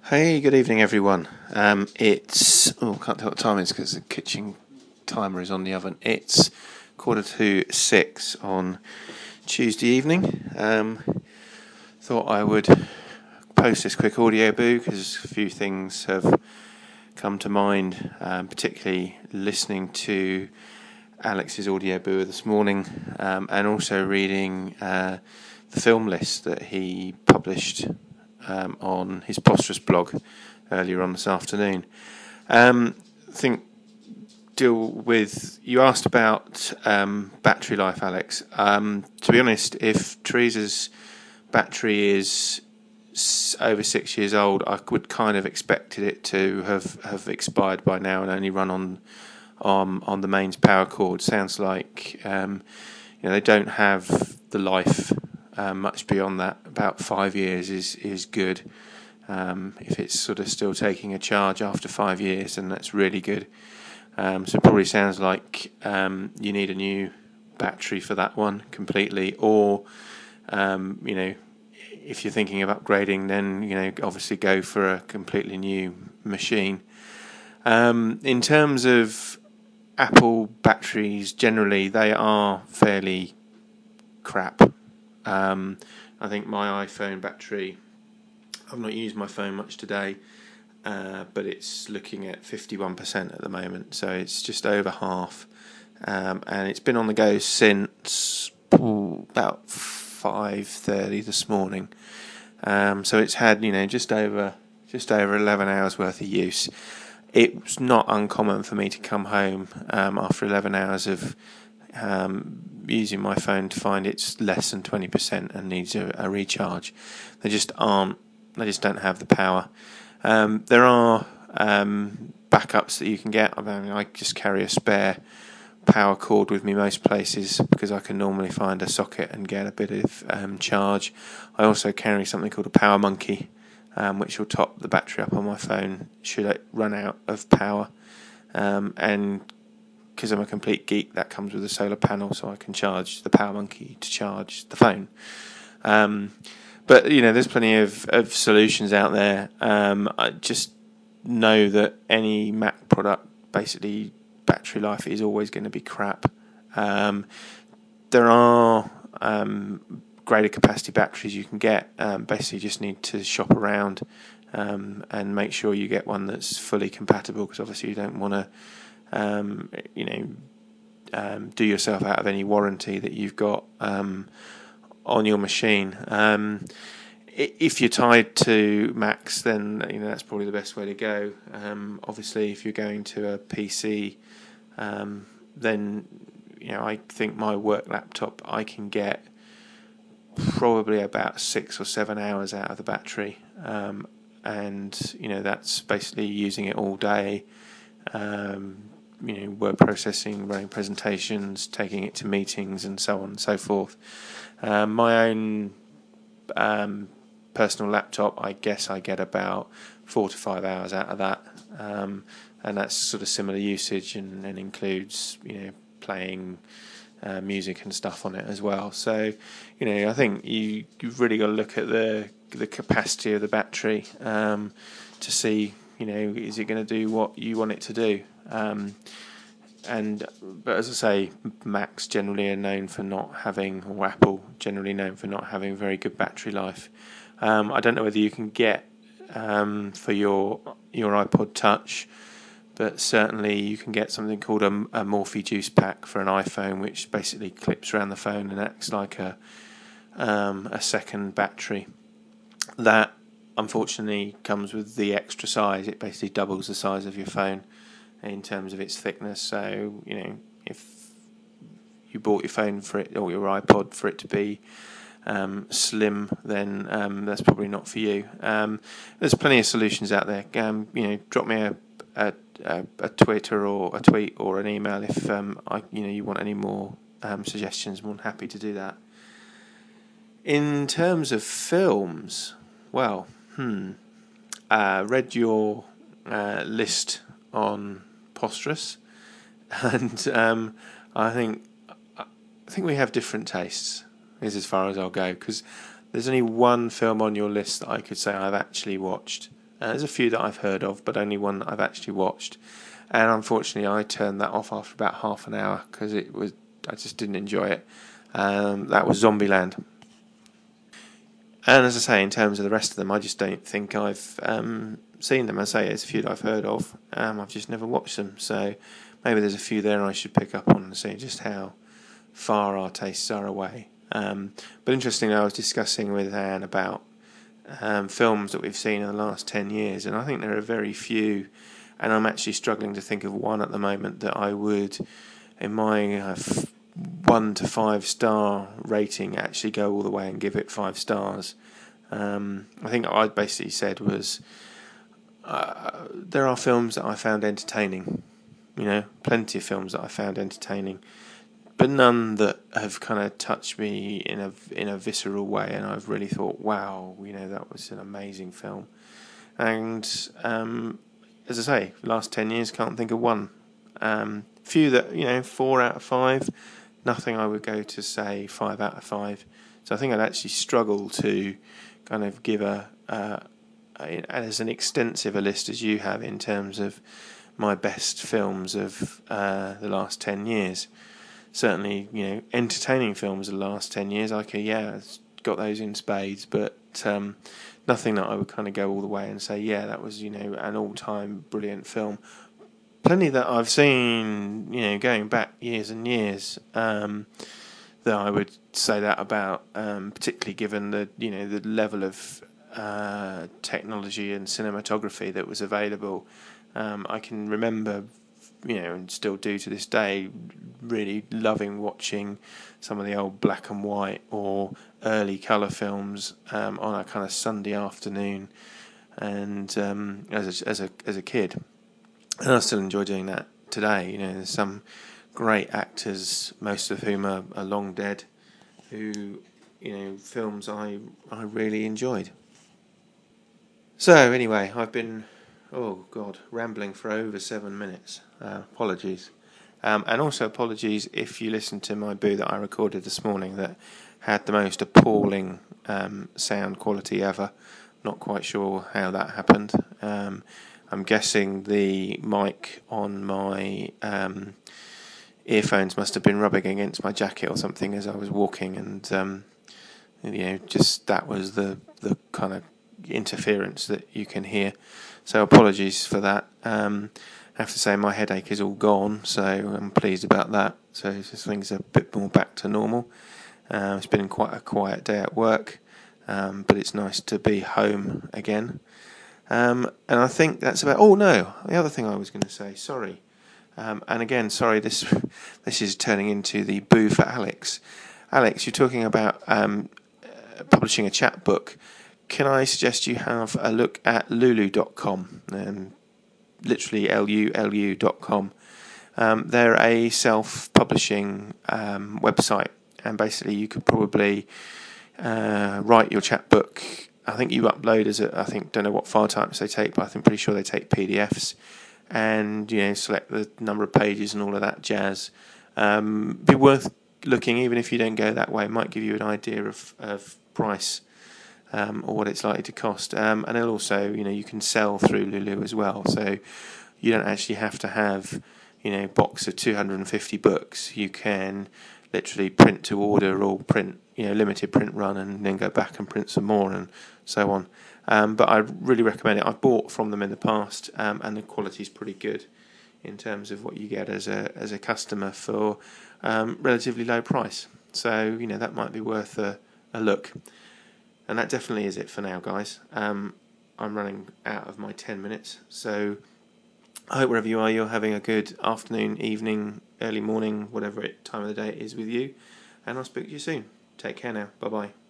Hey, good evening, everyone. Can't tell what time it is because the kitchen timer is on the oven. It's 6:15 on Tuesday evening. Thought I would post this quick audio boo because a few things have come to mind, particularly listening to Alex's audio boo this morning, and also reading the film list that he published on his Posterous blog earlier on this afternoon. I think you asked about battery life, Alex. To be honest, if Teresa's battery is over 6 years old, I would kind of expected it to have expired by now and only run on the mains power cord. Sounds like they don't have the life much beyond that. About 5 years is good. If it's sort of still taking a charge after 5 years, then that's really good. So it probably sounds like you need a new battery for that one completely, or if you're thinking of upgrading, then obviously go for a completely new machine. In terms of Apple batteries, generally they are fairly crap. I think my iPhone battery, I've not used my phone much today, but it's looking at 51% at the moment, so it's just over half, and it's been on the go since about 5:30 this morning. So it's had just over 11 hours worth of use. It's not uncommon for me to come home after 11 hours of using my phone to find it's less than 20% and needs a recharge. They just don't have the power. There are backups that you can get. I just carry a spare power cord with me most places because I can normally find a socket and get a bit of charge. I also carry something called a Power Monkey, which will top the battery up on my phone should it run out of power. And because I'm a complete geek, that comes with a solar panel, so I can charge the Power Monkey to charge the phone. But there's plenty of solutions out there. I just know that any Mac product, basically, battery life is always going to be crap. There are greater capacity batteries you can get. Basically, just need to shop around and make sure you get one that's fully compatible, because obviously you don't want to do yourself out of any warranty that you've got on your machine. If you're tied to Macs, then that's probably the best way to go. Obviously, if you're going to a PC, then I think my work laptop, I can get probably about 6 or 7 hours out of the battery, and that's basically using it all day. Word processing, running presentations, taking it to meetings, and so on and so forth. My own personal laptop, I guess I get about 4 to 5 hours out of that, and that's sort of similar usage and includes playing music and stuff on it as well. So I think you've really got to look at the capacity of the battery to see is it going to do what you want it to do. But as I say, Macs generally are known for not having, or Apple generally known for not having very good battery life. I don't know whether you can get for your iPod Touch, but certainly you can get something called a Morphe Juice Pack for an iPhone, which basically clips around the phone and acts like a second battery. That unfortunately comes with the extra size. It basically doubles the size of your phone in terms of its thickness. So if you bought your phone for it, or your iPod for it to be slim, then that's probably not for you. There's plenty of solutions out there. Drop me a Twitter or a tweet or an email if you want any more suggestions. I'm more than happy to do that. In terms of films, well, read your list on Posterous, and I think we have different tastes, is as far as I'll go, because there's only one film on your list that I could say I've actually watched, There's a few that I've heard of, but only one that I've actually watched. And unfortunately, I turned that off after about half an hour because I just didn't enjoy it. That was Zombieland. And as I say, in terms of the rest of them, I just don't think I've seen them. I say there's a few that I've heard of. I've just never watched them. So maybe there's a few there I should pick up on and see just how far our tastes are away. But interestingly, I was discussing with Anne about films that we've seen in the last 10 years, and I think there are very few, and I'm actually struggling to think of one at the moment that I would, in my 1 to 5 star rating, actually go all the way and give it 5 stars. I think what I basically said was there are films that I found entertaining, plenty of films that I found entertaining, but none that have kind of touched me in a visceral way, and I've really thought, wow, that was an amazing film. And as I say, the last 10 years, can't think of one. Few that 4 out of 5. Nothing I would go to say 5 out of 5. So I think I'd actually struggle to kind of give as an extensive a list as you have in terms of my best films of the last 10 years. Certainly, entertaining films of the last 10 years, got those in spades, but nothing that I would kind of go all the way and say, that was, an all-time brilliant film. Plenty that I've seen, going back years and years, that I would say that about, particularly given the level of technology and cinematography that was available. I can remember, and still do to this day, really loving watching some of the old black and white or early colour films on a kind of Sunday afternoon, and as a kid, and I still enjoy doing that today. There's some great actors, most of whom are long dead, who films I really enjoyed. So anyway, I've been rambling for over 7 minutes. Apologies. And also apologies if you listened to my boo that I recorded this morning that had the most appalling sound quality ever. Not quite sure how that happened. I'm guessing the mic on my earphones must have been rubbing against my jacket or something as I was walking, and just that was the kind of interference that you can hear. So apologies for that. I have to say my headache is all gone, so I'm pleased about that. So things are a bit more back to normal. It's been quite a quiet day at work, but it's nice to be home again. And I think that's about... Oh, no, the other thing I was going to say, sorry. And again, sorry, this is turning into the boo for Alex. Alex, you're talking about publishing a chapbook. Can I suggest you have a look at lulu.com, literally lulu.com. They're a self-publishing website, and basically you could probably write your chapbook. I think you upload don't know what file types they take, but I'm pretty sure they take PDFs, and select the number of pages and all of that jazz. Be worth looking, even if you don't go that way. It might give you an idea of price. Or what it's likely to cost, and it'll also, you can sell through Lulu as well, so you don't actually have to have, a box of 250 books. You can literally print to order or print, limited print run, and then go back and print some more and so on. But I really recommend it. I've bought from them in the past, and the quality's pretty good in terms of what you get as a customer for relatively low price. So that might be worth a look. And that definitely is it for now, guys. I'm running out of my 10 minutes. So I hope wherever you are, you're having a good afternoon, evening, early morning, whatever time of the day it is with you. And I'll speak to you soon. Take care now. Bye-bye.